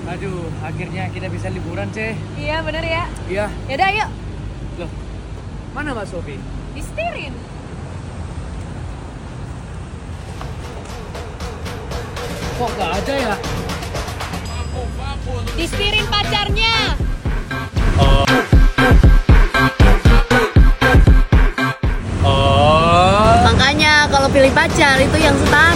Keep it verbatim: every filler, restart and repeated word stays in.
Aduh, akhirnya kita bisa liburan, Ceh. Iya, bener ya. Iya. Yaudah, yuk. Loh, mana Mbak Sofi? Disetirin. Kok nggak ada ya? Disetirin pacarnya. Oh. Oh. Makanya kalau pilih pacar itu yang setara.